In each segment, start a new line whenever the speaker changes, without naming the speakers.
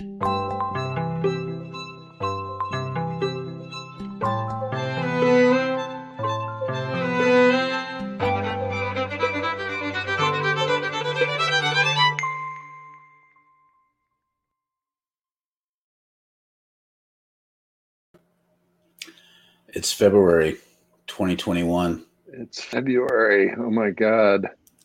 It's February 2021.
It's February. Oh my God.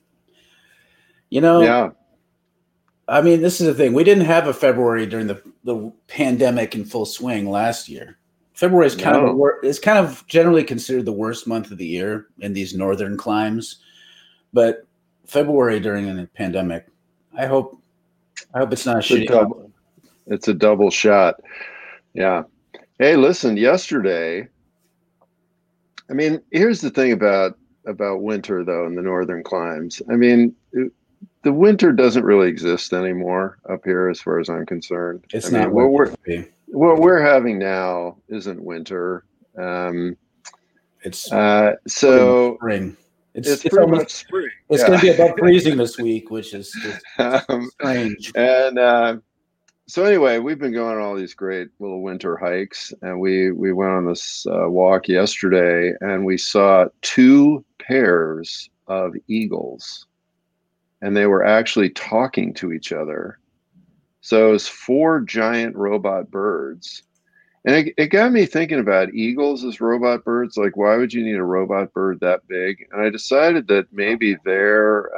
Yeah. I mean, this is the thing. We didn't have a February during the pandemic in full swing last year. February is kind of generally considered the worst month of the year in these northern climes. But February during a pandemic, I hope it's not a shitty month.
It's a double shot. Yeah. Hey, listen, yesterday, I mean, here's the thing about winter, though, in the northern climes. I mean, the winter doesn't really exist anymore up here, as far as I'm concerned.
It's not what
we're having now isn't winter.
It's
spring.
It's
pretty much spring.
It's going to be above freezing this week, which is just strange.
And so anyway, we've been going on all these great little winter hikes, and we went on this walk yesterday, and we saw 2 pairs of eagles, and they were actually talking to each other. So it was 4 giant robot birds, and it got me thinking about eagles as robot birds. Like, why would you need a robot bird that big? And I decided that maybe they're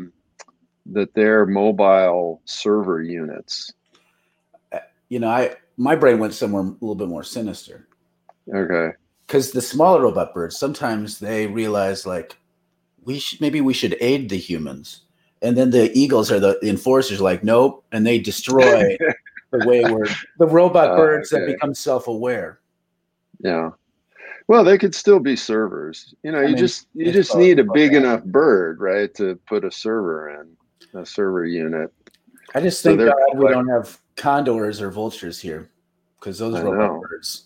mobile server units.
My brain went somewhere a little bit more sinister.
Okay.
Because the smaller robot birds, sometimes they realize like we should aid the humans, and then the eagles are the enforcers. Like, nope, and they destroy the wayward the robot birds that become self-aware.
Yeah. Well, they could still be servers. You just need a big enough bird, right, to put a server in, a server unit.
I just think God we don't have condors or vultures here, because those robot birds.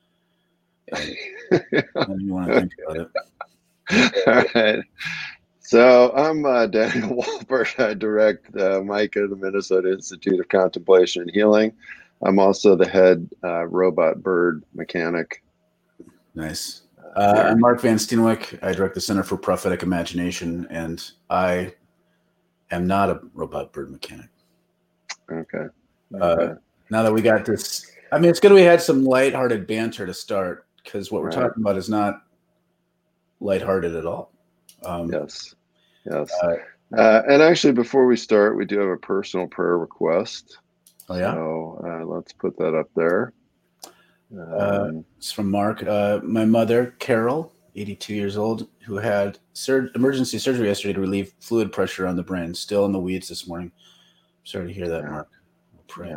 You want to think about it.
All right. So I'm Daniel Wolpert. I direct MICA, the Minnesota Institute of Contemplation and Healing. I'm also the head robot bird mechanic.
Nice. I'm Mark Van Steenwyk. I direct the Center for Prophetic Imagination, and I am not a robot bird mechanic.
Okay.
Now that we got this, I mean, it's good we had some lighthearted banter to start, because what we're talking about is not lighthearted at all.
Yes. And actually, before we start, we do have a personal prayer request.
Oh, yeah?
So let's put that up there.
It's from Mark. My mother, Carol, 82 years old, who had emergency surgery yesterday to relieve fluid pressure on the brain, still in the weeds this morning. Sorry to hear that, Mark. We'll pray.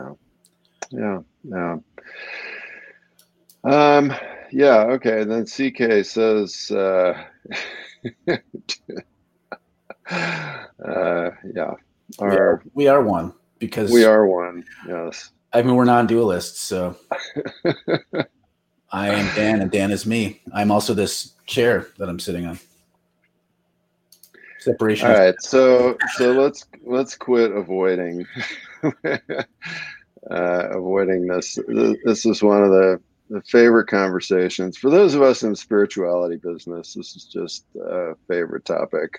Yeah. Okay. And then CK says,
we are one, because
we are one. Yes.
I mean, we're non-dualists, so I am Dan and Dan is me. I'm also this chair that I'm sitting on. Separation.
All right. So let's quit avoiding this. This is one of the favorite conversations for those of us in the spirituality business. This is just a favorite topic.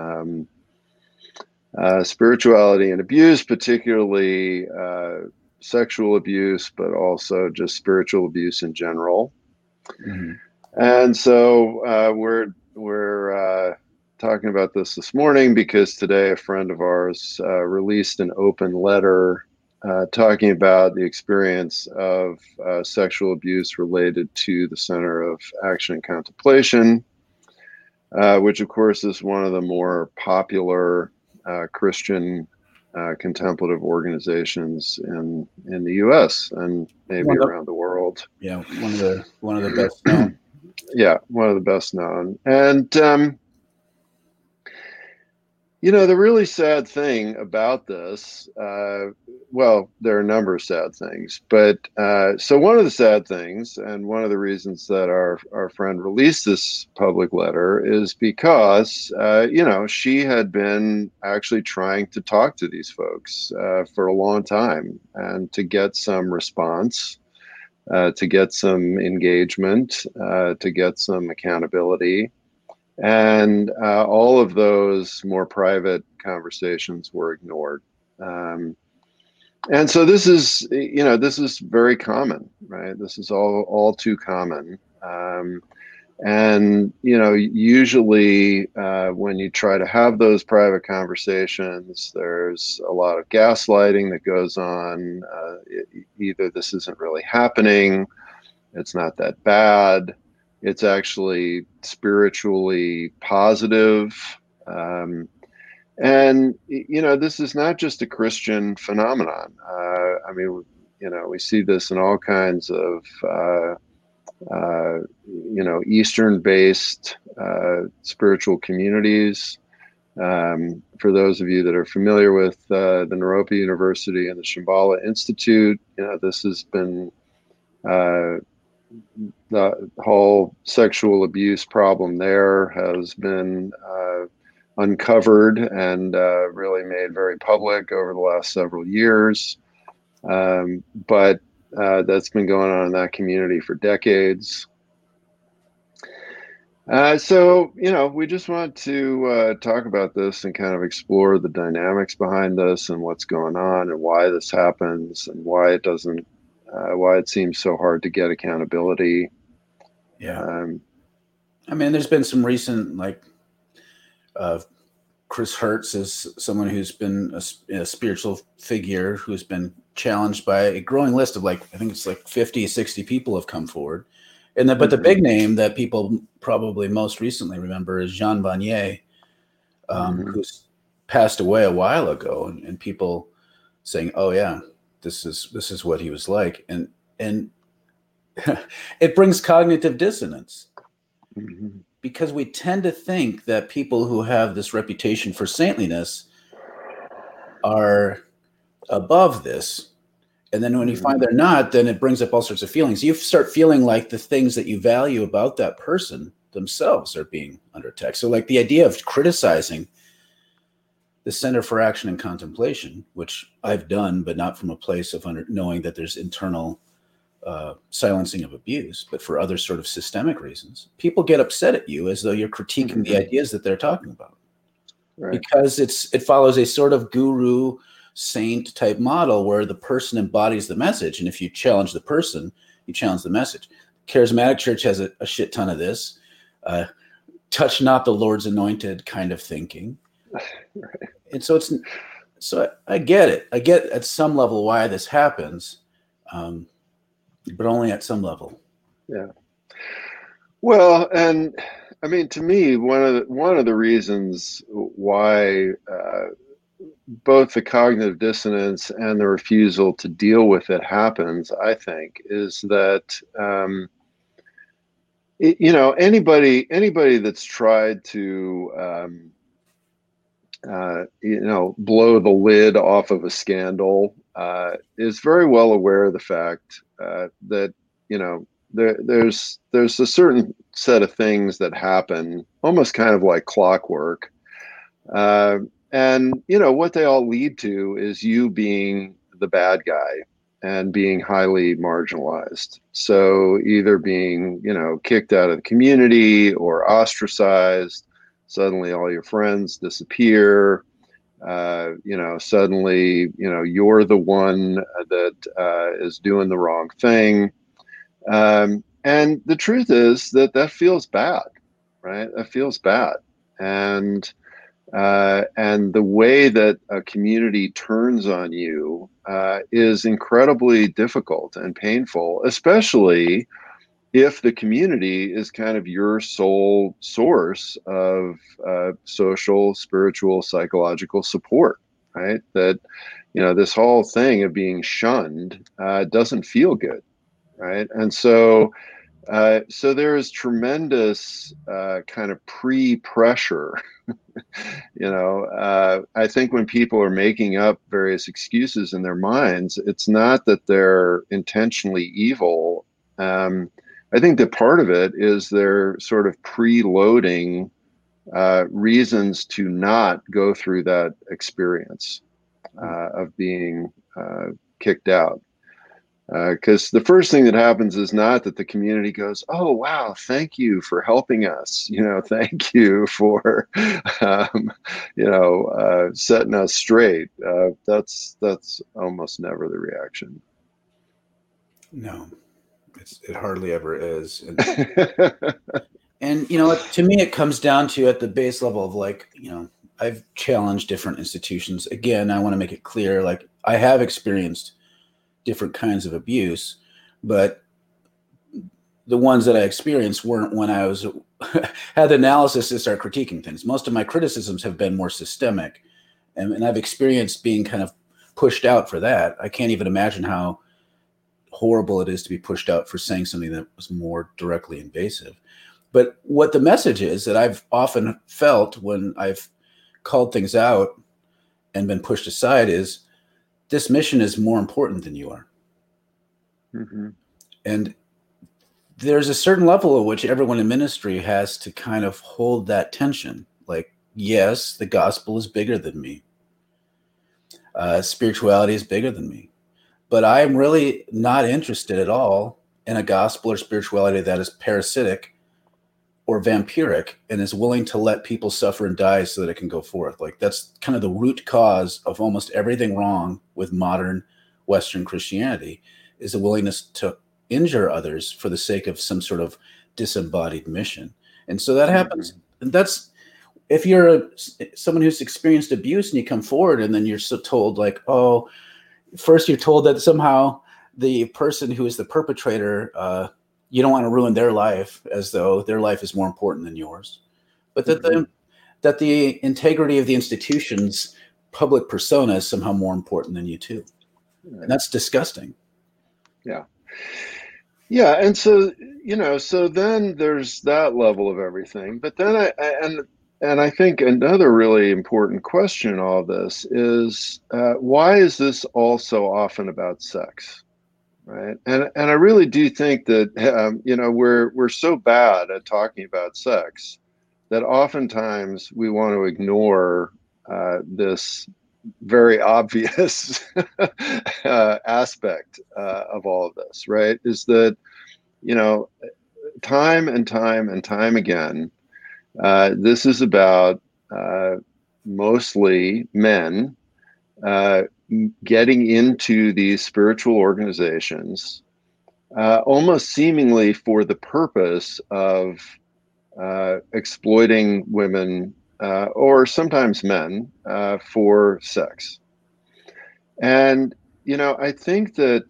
Spirituality and abuse, particularly sexual abuse, but also just spiritual abuse in general.
Mm-hmm.
And so we're talking about this morning because today a friend of ours released an open letter talking about the experience of sexual abuse related to the Center of Action and Contemplation, which of course is one of the more popular Christian contemplative organizations in the U.S. and maybe around the world.
Yeah, one of the best known.
Yeah, one of the best known. And The really sad thing about this, well, there are a number of sad things, but so one of the sad things, and one of the reasons that our friend released this public letter is because, she had been actually trying to talk to these folks for a long time and to get some response, to get some engagement, to get some accountability. And all of those more private conversations were ignored. And so this is very common, right? This is all too common. And usually when you try to have those private conversations, there's a lot of gaslighting that goes on. Either this isn't really happening, it's not that bad, it's actually spiritually positive. And this is not just a Christian phenomenon. I mean, we see this in all kinds of Eastern-based spiritual communities. For those of you that are familiar with the Naropa University and the Shambhala Institute, this has been the whole sexual abuse problem there has been uncovered and really made very public over the last several years. But that's been going on in that community for decades. So, we just want to talk about this and kind of explore the dynamics behind this and what's going on and why this happens and why it seems so hard to get accountability.
Yeah. I mean, there's been some recent, Chris Hertz is someone who's been a spiritual figure who's been challenged by a growing list of I think it's 50, 60 people have come forward. But the big name that people probably most recently remember is Jean Vanier, who's passed away a while ago, and people saying, "Oh yeah, this is what he was like," and it brings cognitive dissonance because we tend to think that people who have this reputation for saintliness are above this. And then when you find they're not, then it brings up all sorts of feelings. You start feeling like the things that you value about that person themselves are being under attack. So the idea of criticizing the Center for Action and Contemplation, which I've done, but not from a place of knowing that there's internal silencing of abuse, but for other sort of systemic reasons, people get upset at you as though you're critiquing the ideas that they're talking about. Right. Because it follows a sort of guru saint type model where the person embodies the message, and if you challenge the person, you challenge the message. Charismatic Church has a shit ton of this touch not the Lord's anointed kind of thinking. Right. And so I get it. I get at some level why this happens, but only at some level.
Yeah. Well, and I mean, to me, one of the reasons why both the cognitive dissonance and the refusal to deal with it happens, I think, is that anybody that's tried to blow the lid off of a scandal is very well aware of the fact that there's a certain set of things that happen almost kind of like clockwork. And what they all lead to is you being the bad guy and being highly marginalized. So either being, kicked out of the community or ostracized, suddenly all your friends disappear. Suddenly, you're the one that is doing the wrong thing. And the truth is that feels bad, right? That feels bad. And the way that a community turns on you is incredibly difficult and painful, especially if the community is kind of your sole source of social, spiritual, psychological support, right? That, this whole thing of being shunned doesn't feel good, right? And so So there is tremendous kind of pre-pressure. I think when people are making up various excuses in their minds, it's not that they're intentionally evil. I think that part of it is they're sort of preloading reasons to not go through that experience of being kicked out. Because the first thing that happens is not that the community goes, "Oh, wow, thank you for helping us. Thank you for, setting us straight." That's almost never the reaction.
No, it hardly ever is. And to me, it comes down to at the base level of I've challenged different institutions. Again, I want to make it clear, I have experienced different kinds of abuse, but the ones that I experienced weren't when I was had the analysis to start critiquing things. Most of my criticisms have been more systemic, and I've experienced being kind of pushed out for that. I can't even imagine how horrible it is to be pushed out for saying something that was more directly invasive. But what the message is that I've often felt when I've called things out and been pushed aside is this mission is more important than you are.
Mm-hmm.
And there's a certain level at which everyone in ministry has to kind of hold that tension. Like, yes, the gospel is bigger than me. Spirituality is bigger than me. But I'm really not interested at all in a gospel or spirituality that is parasitic or vampiric and is willing to let people suffer and die so that it can go forth. Like, that's kind of the root cause of almost everything wrong with modern Western Christianity, is a willingness to injure others for the sake of some sort of disembodied mission. And so that happens. And that's, if you're someone who's experienced abuse and you come forward and then you're so told first you're told that somehow the person who is the perpetrator, you don't want to ruin their life as though their life is more important than yours, but that the integrity of the institution's public persona is somehow more important than you too. And that's disgusting.
Yeah. Yeah. And so, so then there's that level of everything. But then I think another really important question in all this is why is this all so often about sex? Right. And I really do think that, we're so bad at talking about sex that oftentimes we want to ignore this very obvious aspect of all of this, right? Is that, time and time and time again, this is about mostly men getting into these spiritual organizations, almost seemingly for the purpose of exploiting women or sometimes men for sex. And I think that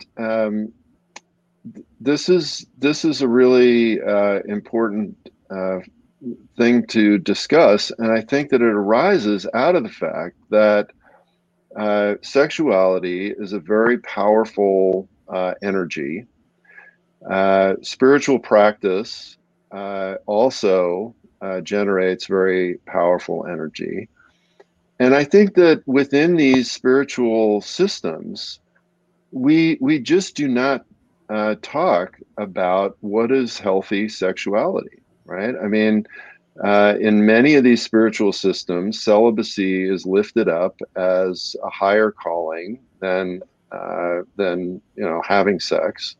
this is a really important thing to discuss, and I think that it arises out of the fact that sexuality is a very powerful energy. Spiritual practice also generates very powerful energy. And I think that within these spiritual systems, we just do not talk about what is healthy sexuality, right? I mean, in many of these spiritual systems, celibacy is lifted up as a higher calling than having sex.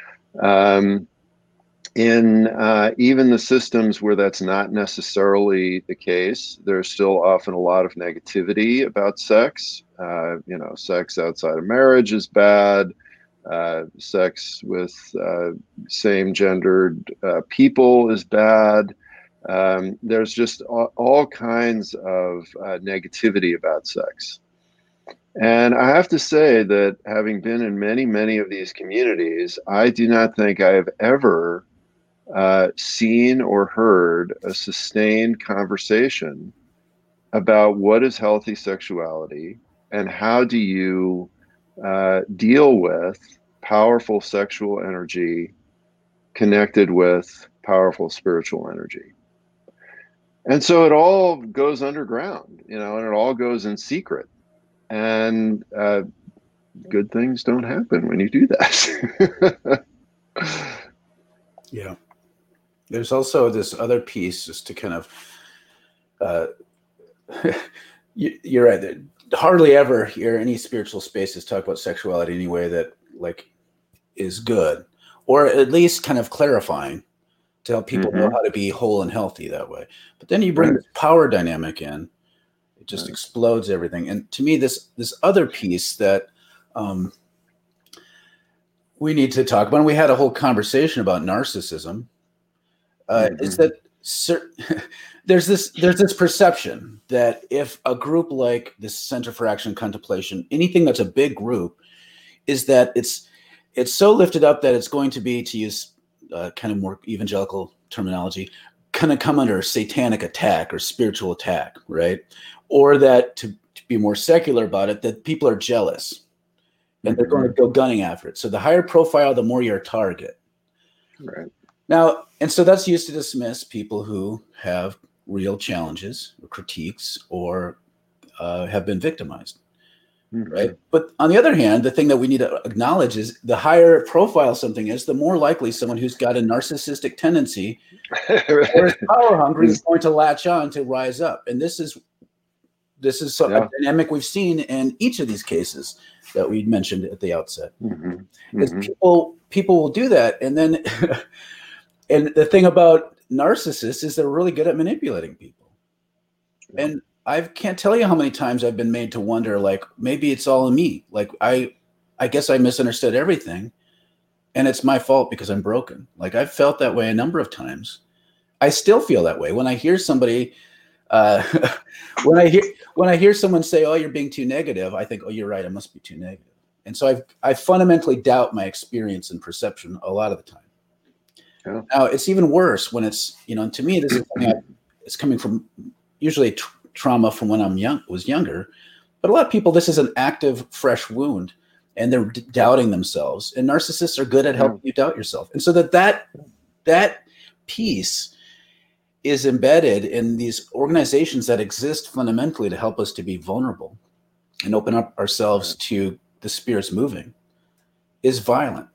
In even the systems where that's not necessarily the case, there's still often a lot of negativity about sex. Sex outside of marriage is bad. Sex with same-gendered people is bad. There's just all kinds of negativity about sex. And I have to say that having been in many, many of these communities, I do not think I have ever seen or heard a sustained conversation about what is healthy sexuality and how do you deal with powerful sexual energy connected with powerful spiritual energy. And so it all goes underground, and it all goes in secret. And good things don't happen when you do that.
Yeah. There's also this other piece, just to kind of, you're right. Hardly ever hear any spiritual spaces talk about sexuality in any way that is good, or at least kind of clarifying to help people know how to be whole and healthy that way. But then you bring this power dynamic in, it just explodes everything. And to me, this other piece that we need to talk about, and we had a whole conversation about narcissism, is that there's this perception that if a group like this Center for Action and Contemplation, anything that's a big group, is that it's so lifted up that it's going to be, to use kind of more evangelical terminology, kind of come under satanic attack or spiritual attack, right? Or that, to be more secular about it, that people are jealous and they're going to go gunning after it. So the higher profile, the more your target.
Right.
Now, and so that's used to dismiss people who have real challenges or critiques or have been victimized. Right. But on the other hand, the thing that we need to acknowledge is the higher profile something is, the more likely someone who's got a narcissistic tendency or is power hungry is going to latch on to rise up. And this is a dynamic we've seen in each of these cases that we mentioned at the outset. Is people will do that. And then and the thing about narcissists is they're really good at manipulating people. And I can't tell you how many times I've been made to wonder, maybe it's all in me. I guess I misunderstood everything, and it's my fault because I'm broken. I've felt that way a number of times. I still feel that way when I hear somebody, when I hear someone say, "Oh, you're being too negative," I think, "Oh, you're right. I must be too negative." And so I fundamentally doubt my experience and perception a lot of the time. Yeah. Now it's even worse when it's, to me, this is something it's coming from usually trauma from when was younger, but a lot of people, this is an active, fresh wound, and they're doubting themselves. And narcissists are good at helping you doubt yourself. And so that piece is embedded in these organizations that exist fundamentally to help us to be vulnerable and open up ourselves to the spirits moving, is violent.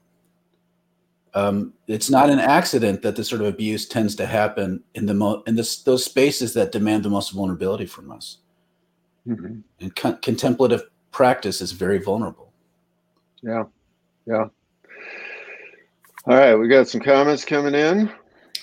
It's not an accident that this sort of abuse tends to happen in those spaces that demand the most vulnerability from us. And contemplative practice is very vulnerable.
Yeah. All right, we got some comments coming in.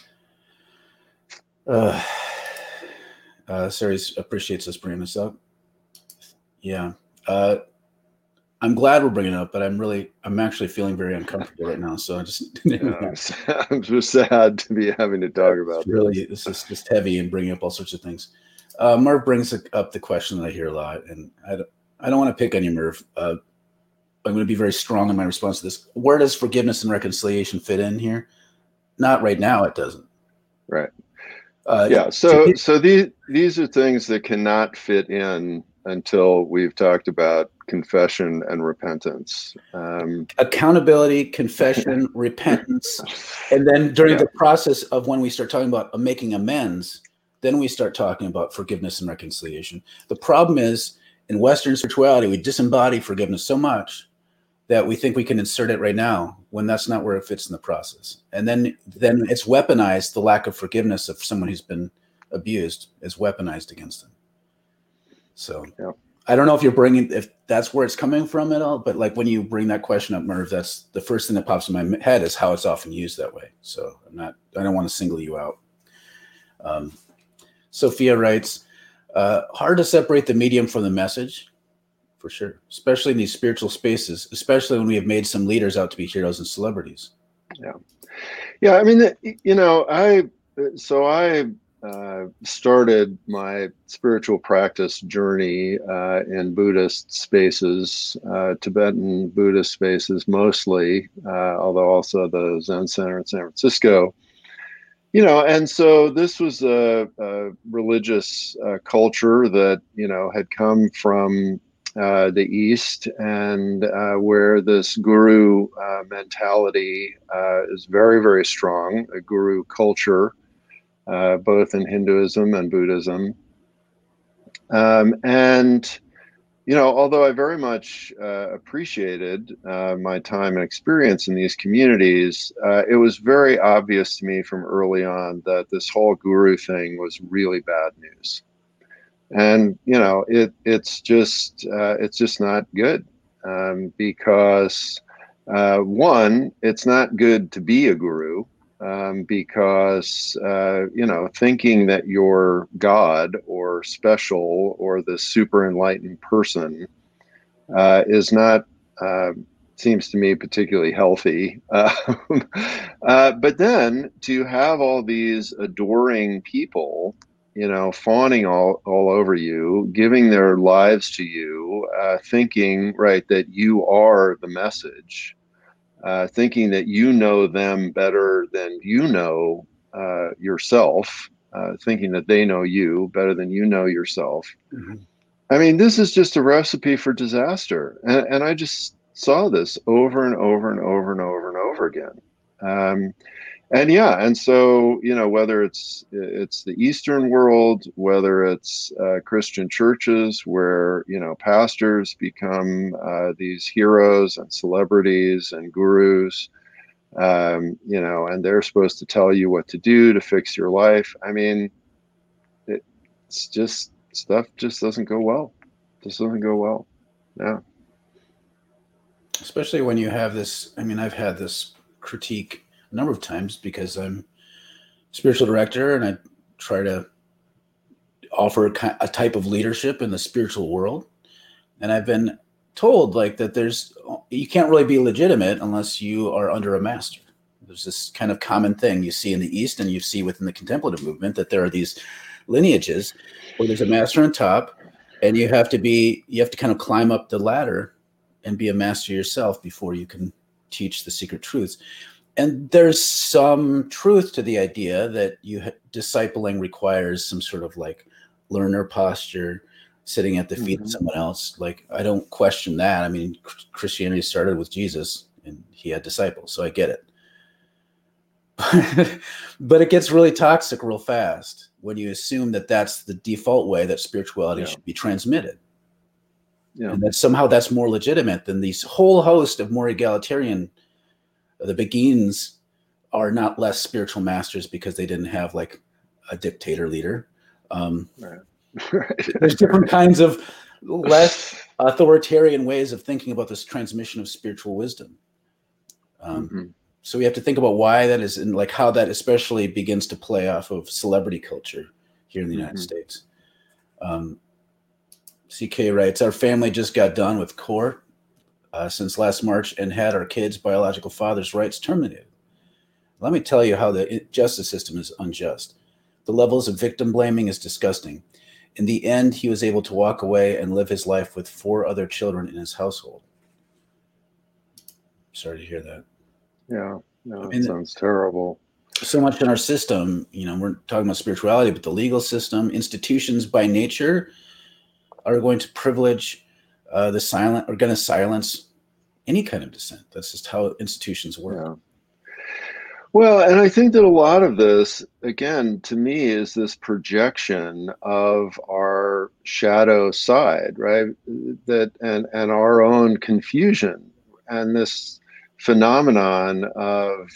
Ceres appreciates us bringing this up. Yeah. I'm glad we're bringing it up, but I'm actually feeling very uncomfortable right now. So
I'm just sad to be having to talk about
this is just heavy and bringing up all sorts of things. Merv brings up the question that I hear a lot, and I don't want to pick on you, Merv. I'm going to be very strong in my response to this. Where does forgiveness and reconciliation fit in here? Not right now. It doesn't.
Right. So these are things that cannot fit in until we've talked about confession and repentance.
Accountability, confession, repentance. And then during the process of when we start talking about making amends, then we start talking about forgiveness and reconciliation. The problem is, in Western spirituality, we disembody forgiveness so much that we think we can insert it right now when that's not where it fits in the process. And then it's weaponized. The lack of forgiveness of someone who's been abused is weaponized against them. So I don't know if that's where it's coming from at all, but when you bring that question up, Merv, that's the first thing that pops in my head is how it's often used that way. So I don't want to single you out. Sophia writes, hard to separate the medium from the message, for sure, especially in these spiritual spaces, especially when we have made some leaders out to be heroes and celebrities.
Yeah. I mean, I started my spiritual practice journey in Buddhist spaces, Tibetan Buddhist spaces mostly, although also the Zen Center in San Francisco. And so this was a religious culture that, had come from the East, and where this guru mentality is very, very strong, a guru culture, both in Hinduism and Buddhism. And although I very much appreciated my time and experience in these communities, it was very obvious to me from early on that this whole guru thing was really bad news. And it's just not good, because one, it's not good to be a guru, because thinking that you're God or special or the super enlightened person is not, seems to me, particularly healthy. But then to have all these adoring people, fawning all over you, giving their lives to you, thinking, right, that you are the message, thinking that you know them better than you know yourself, thinking that they know you better than you know yourself. Mm-hmm. I mean, this is just a recipe for disaster. And I just saw this over and over and over and over and over again. And so, whether it's the Eastern world, whether it's Christian churches where, pastors become these heroes and celebrities and gurus, and they're supposed to tell you what to do to fix your life. I mean, it's just, stuff just doesn't go well. Just doesn't go well. Yeah.
Especially when you have this, I've had this critique a number of times because I'm spiritual director and I try to offer a type of leadership in the spiritual world. And I've been told that you can't really be legitimate unless you are under a master. There's this kind of common thing you see in the East and you see within the contemplative movement that there are these lineages where there's a master on top and you have to kind of climb up the ladder and be a master yourself before you can teach the secret truths. And there's some truth to the idea that discipling requires some sort of learner posture, sitting at the feet of someone else. I don't question that. Christianity started with Jesus and he had disciples, so I get it. But it gets really toxic real fast when you assume that that's the default way that spirituality should be transmitted. Yeah. And that somehow that's more legitimate than these whole host of more egalitarian. The Beguines are not less spiritual masters because they didn't have a dictator leader. Right. There's different kinds of less authoritarian ways of thinking about this transmission of spiritual wisdom. So we have to think about why that is and how that especially begins to play off of celebrity culture here in the United States. CK writes, our family just got done with court since last March and had our kids' biological father's rights terminated. Let me tell you how the justice system is unjust. The levels of victim blaming is disgusting. In the end, he was able to walk away and live his life with 4 other children in his household. Sorry to hear that.
Yeah, no, it sounds terrible.
So much in our system, we're talking about spirituality, but the legal system, institutions by nature are going to privilege the silent, or going to silence any kind of dissent. That's just how institutions work.
Yeah. Well, and I think that a lot of this, again, to me, is this projection of our shadow side, right? That and our own confusion, and this phenomenon of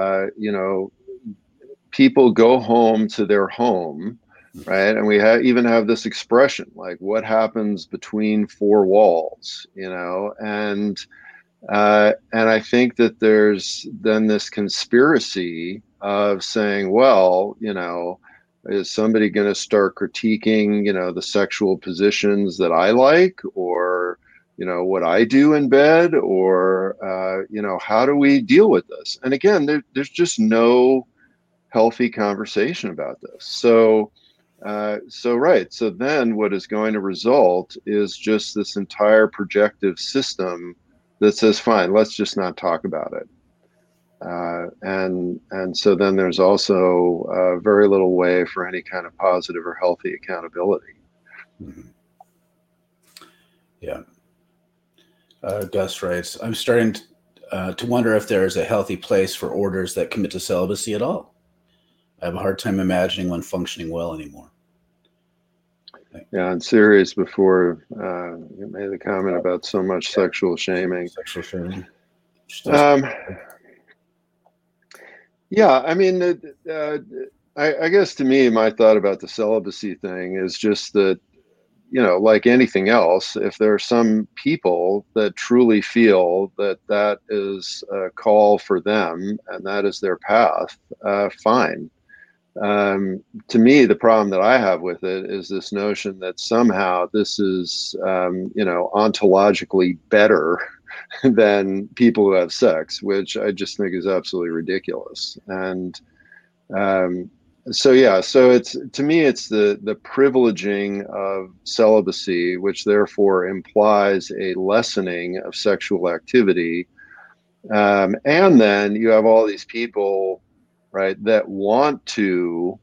people go home to their home, right? And we even have this expression what happens between 4 walls, and I think that there's then this conspiracy of saying, well, is somebody going to start critiquing, the sexual positions that I like, or, what I do in bed, or, how do we deal with this? And again, there's just no healthy conversation about this. So then what is going to result is just this entire projective system that says, fine, let's just not talk about it. And so then there's also very little way for any kind of positive or healthy accountability.
Yeah. Gus writes, I'm starting to wonder if there is a healthy place for orders that commit to celibacy at all. I have a hard time imagining one functioning well anymore.
Yeah, and Sirius before you made the comment about so much sexual shaming.
Sexual shaming.
Yeah, I mean, I guess to me, my thought about the celibacy thing is just that, like anything else, if there are some people that truly feel that that is a call for them and that is their path, fine. To me, the problem that I have with it is this notion that somehow this is, ontologically better than people who have sex, which I just think is absolutely ridiculous. And so it's, to me, it's the privileging of celibacy, which therefore implies a lessening of sexual activity. And then you have all these people, right, that want to,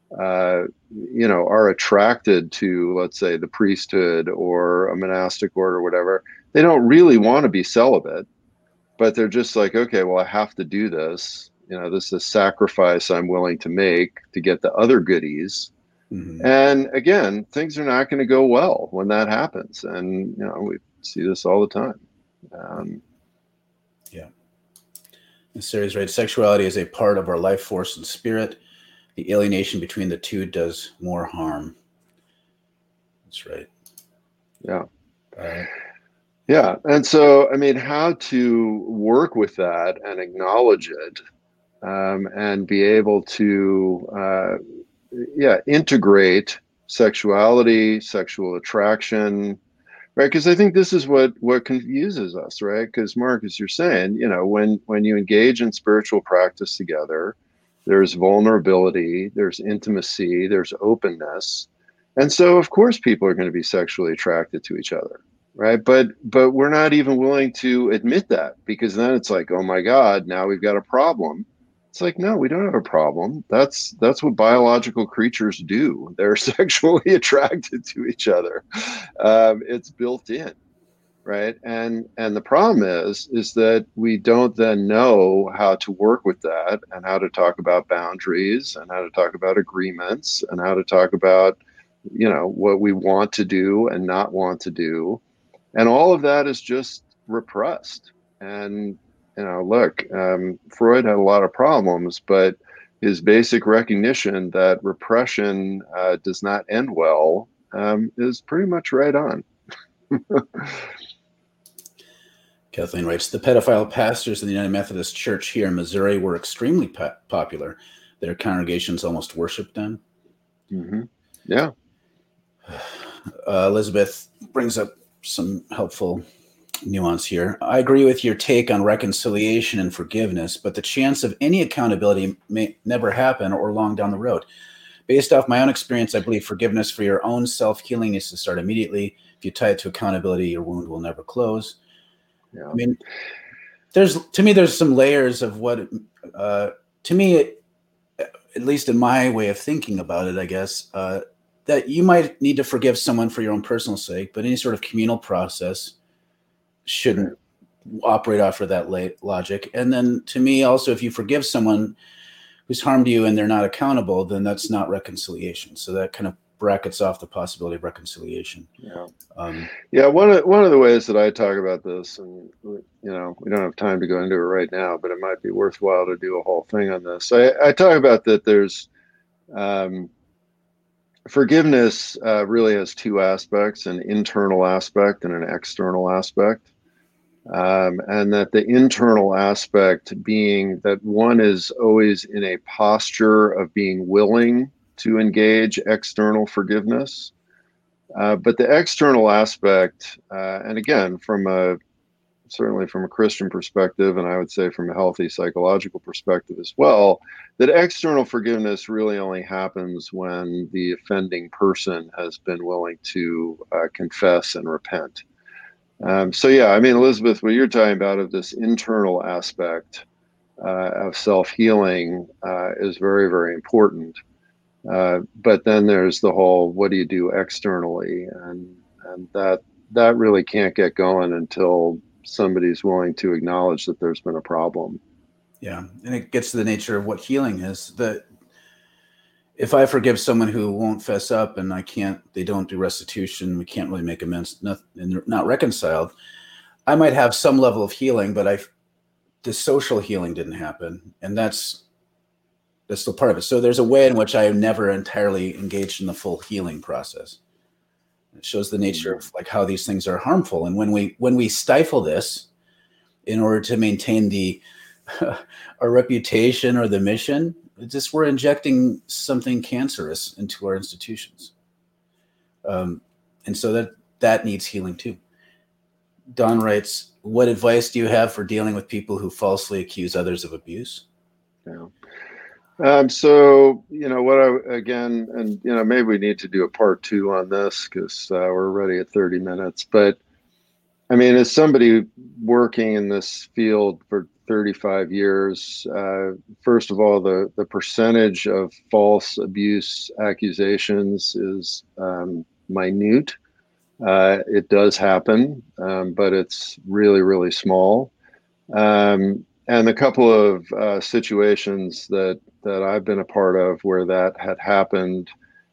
are attracted to, let's say, the priesthood or a monastic order or whatever. They don't really want to be celibate, but they're just like, okay, well, I have to do this. This is a sacrifice I'm willing to make to get the other goodies. Mm-hmm. And again, things are not going to go well when that happens. And, we see this all the time.
Yeah. The series writes, sexuality is a part of our life force and spirit. The alienation between the two does more harm. That's right.
Yeah. Yeah. And so, I mean, how to work with that and acknowledge it, and be able to, integrate sexuality, sexual attraction, right? Because I think this is what confuses us, right? Because Mark, as you're saying, when you engage in spiritual practice together, there's vulnerability, there's intimacy, there's openness. And so, of course, people are going to be sexually attracted to each other, right? But we're not even willing to admit that, because then it's like, oh my God, now we've got a problem. It's like, no, we don't have a problem. That's what biological creatures do. They're sexually attracted to each other. It's built in, right? And the problem is that we don't then know how to work with that, and how to talk about boundaries, and how to talk about agreements, and how to talk about, what we want to do and not want to do. And all of that is just repressed. And look, Freud had a lot of problems, but his basic recognition that repression does not end well is pretty much right on.
Kathleen writes, the pedophile pastors in the United Methodist Church here in Missouri were extremely popular. Their congregations almost worshiped them.
Mm-hmm. Yeah.
Elizabeth brings up some helpful nuance here. I agree with your take on reconciliation and forgiveness, but the chance of any accountability may never happen or long down the road. Based off my own experience, I believe forgiveness for your own self-healing needs to start immediately. If you tie it to accountability, your wound will never close. Yeah. I mean, there's some layers of what, to me, at least in my way of thinking about it, I guess, that you might need to forgive someone for your own personal sake, but any sort of communal process shouldn't operate off of that logic. And then to me also, if you forgive someone who's harmed you and they're not accountable, then that's not reconciliation. So that kind of brackets off the possibility of reconciliation.
Yeah. One of the ways that I talk about this, and we don't have time to go into it right now, but it might be worthwhile to do a whole thing on this. I talk about that there's forgiveness really has two aspects, an internal aspect and an external aspect. And that the internal aspect being that one is always in a posture of being willing to engage external forgiveness. But the external aspect, and again, certainly from a Christian perspective, and I would say from a healthy psychological perspective as well, that external forgiveness really only happens when the offending person has been willing to confess and repent. So yeah, I mean, Elizabeth, what you're talking about of this internal aspect of self-healing is very, very important. But then there's the whole, what do you do externally? And that really can't get going until somebody's willing to acknowledge that there's been a problem.
Yeah, and it gets to the nature of what healing is. That if I forgive someone who won't fess up and they don't do restitution, we can't really make amends, and they're not reconciled, I might have some level of healing, but the social healing didn't happen, and that's still part of it. So there's a way in which I am never entirely engaged in the full healing process. It shows the nature of like how these things are harmful, and when we stifle this in order to maintain our reputation or the mission, we're injecting something cancerous into our institutions, and so that needs healing too. Don writes, what advice do you have for dealing with people who falsely accuse others of abuse?
Yeah. So, maybe we need to do a part 2 on this because we're already at 30 minutes. But I mean, as somebody working in this field for 35 years, first of all, the percentage of false abuse accusations is minute. It does happen, but it's really, really small. And a couple of situations that I've been a part of where that had happened,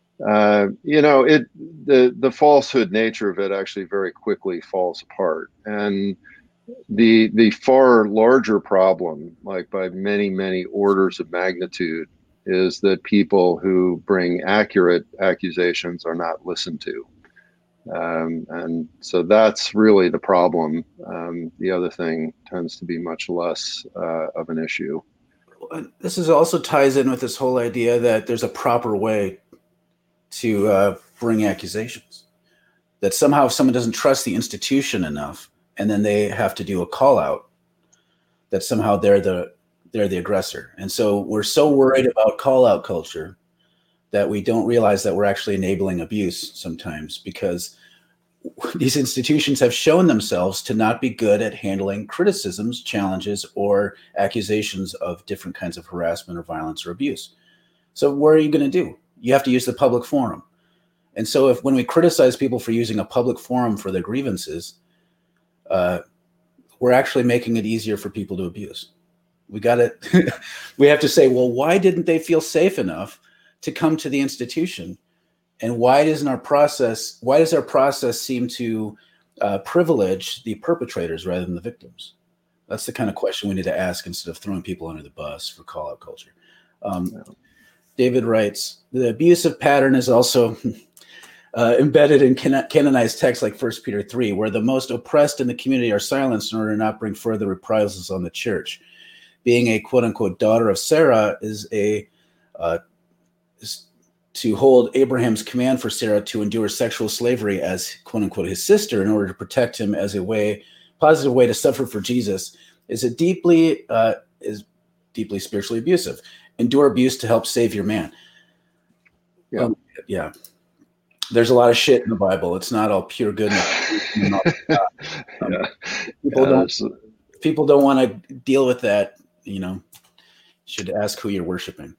the falsehood nature of it actually very quickly falls apart. And the far larger problem, like by many, many orders of magnitude, is that people who bring accurate accusations are not listened to. And so that's really the problem. The other thing tends to be much less of an issue.
This also ties in with this whole idea that there's a proper way to bring accusations. That somehow if someone doesn't trust the institution enough, and then they have to do a call out, that somehow they're the aggressor. And so we're so worried about call out culture that we don't realize that we're actually enabling abuse sometimes, because these institutions have shown themselves to not be good at handling criticisms, challenges, or accusations of different kinds of harassment or violence or abuse. So what are you going to do? You have to use the public forum. And so when we criticize people for using a public forum for their grievances, we're actually making it easier for people to abuse. We have to say, well, why didn't they feel safe enough to come to the institution? And why does our process seem to privilege the perpetrators rather than the victims? That's the kind of question we need to ask instead of throwing people under the bus for call out culture. David writes, the abusive pattern is also embedded in canonized texts like 1 Peter 3, where the most oppressed in the community are silenced in order to not bring further reprisals on the church. Being a quote unquote daughter of Sarah is to hold Abraham's command for Sarah to endure sexual slavery as quote unquote his sister in order to protect him as a positive way to suffer for Jesus is deeply spiritually abusive. Endure abuse to help save your man. Yeah. There's a lot of shit in the Bible. It's not all pure goodness. People don't want to deal with that. You should ask who you're worshiping.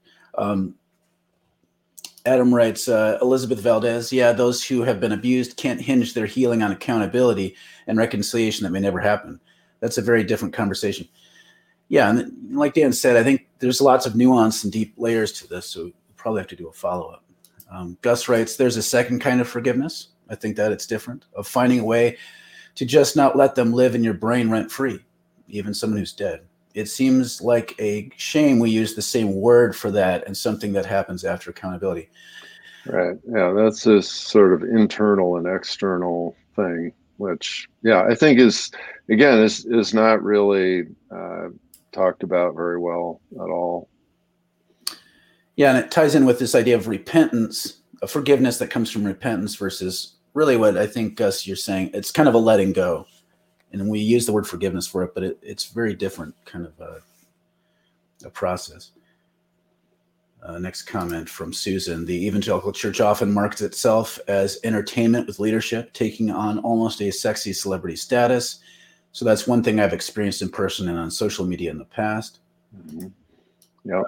Adam writes, Elizabeth Valdez, those who have been abused can't hinge their healing on accountability and reconciliation that may never happen. That's a very different conversation. Yeah, and like Dan said, I think there's lots of nuance and deep layers to this, so we'll probably have to do a follow-up. Gus writes, there's a second kind of forgiveness. I think that it's different, of finding a way to just not let them live in your brain rent-free, even someone who's dead. It seems like a shame we use the same word for that and something that happens after accountability.
Right. Yeah, that's this sort of internal and external thing, which, I think is not really talked about very well at all.
Yeah, and it ties in with this idea of repentance, a forgiveness that comes from repentance versus really what I think, Gus, you're saying. It's kind of a letting go. And we use the word forgiveness for it, but it's very different kind of a process. Next comment from Susan. The evangelical church often markets itself as entertainment with leadership, taking on almost a sexy celebrity status. So that's one thing I've experienced in person and on social media in the past.
Mm-hmm. Yeah.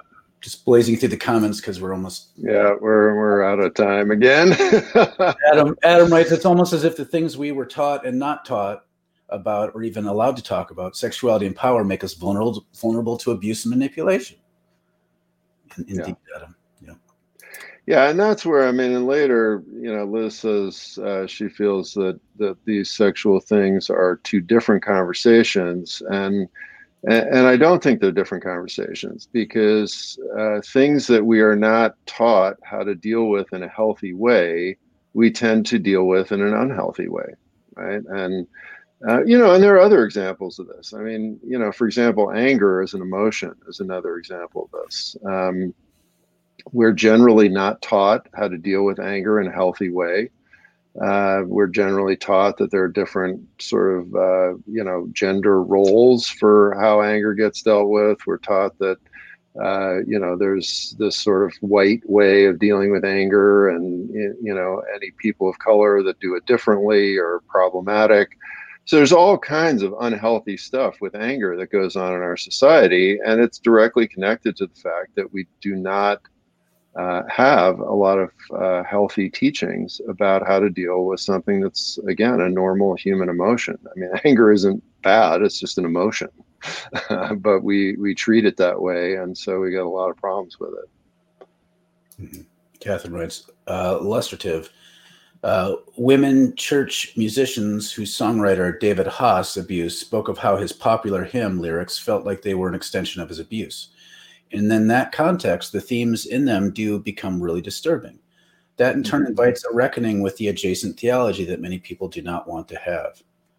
just blazing through the comments because we're almost.
Yeah, we're out of time again.
Adam writes, it's almost as if the things we were taught and not taught about, or even allowed to talk about, sexuality and power, make us vulnerable to abuse and manipulation. Indeed, Adam.
Yeah, and that's where, I mean, and later, Liz says she feels that these sexual things are two different conversations, and I don't think they're different conversations, because things that we are not taught how to deal with in a healthy way, we tend to deal with in an unhealthy way, right? And and there are other examples of this. I mean, for example, anger as an emotion is another example of this. We're generally not taught how to deal with anger in a healthy way. We're generally taught that there are different sort of, gender roles for how anger gets dealt with. We're taught that, there's this sort of white way of dealing with anger, and, any people of color that do it differently are problematic. So there's all kinds of unhealthy stuff with anger that goes on in our society, and it's directly connected to the fact that we do not have a lot of healthy teachings about how to deal with something that's, again, a normal human emotion. I mean, anger isn't bad; it's just an emotion, but we treat it that way, and so we get a lot of problems with it.
Mm-hmm. Catherine writes, illustrative. Women church musicians whose songwriter David Haas abuse spoke of how his popular hymn lyrics felt like they were an extension of his abuse. And in that context, the themes in them do become really disturbing. That in turn invites a reckoning with the adjacent theology that many people do not want to have.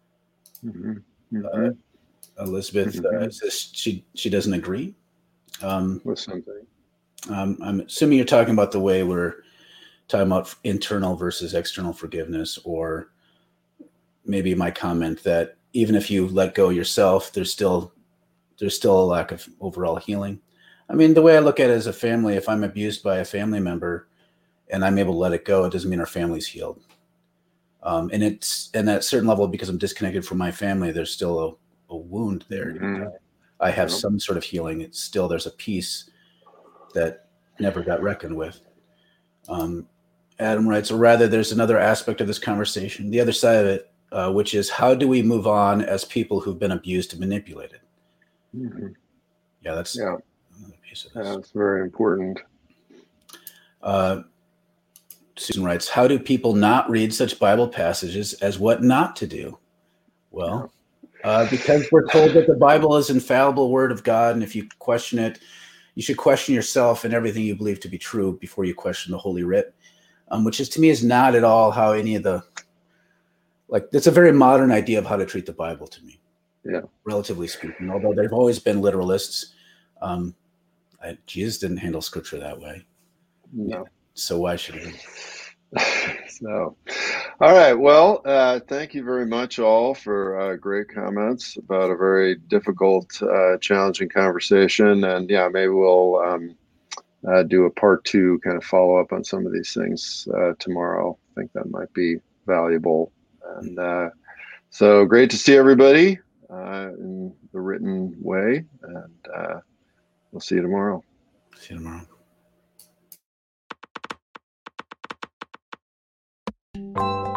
Elizabeth says she doesn't agree.
With something.
I'm assuming you're talking about the way we're talking about internal versus external forgiveness, or maybe my comment that even if you let go yourself, there's still a lack of overall healing. I mean, the way I look at it as a family, if I'm abused by a family member and I'm able to let it go, it doesn't mean our family's healed. And at a certain level, because I'm disconnected from my family, there's still a wound there. I have some sort of healing. It's still, there's a piece that never got reckoned with. Adam writes, or rather, there's another aspect of this conversation, the other side of it, which is how do we move on as people who've been abused and manipulated? Yeah, that's another piece of this.
That's very important.
Susan writes, how do people not read such Bible passages as what not to do? Well, because we're told that the Bible is infallible word of God, and if you question it, you should question yourself and everything you believe to be true before you question the Holy Writ, which is, to me, is not at all how any of the, that's a very modern idea of how to treat the Bible to me.
Yeah.
Relatively speaking, although they've always been literalists. Jesus didn't handle scripture that way.
No.
So why should he?
So, all right. Well, thank you very much all for great comments about a very difficult, challenging conversation. And yeah, maybe we'll do a part 2, kind of follow up on some of these things tomorrow. I think that might be valuable. And so great to see everybody in the written way. And we'll see you tomorrow.
See you tomorrow.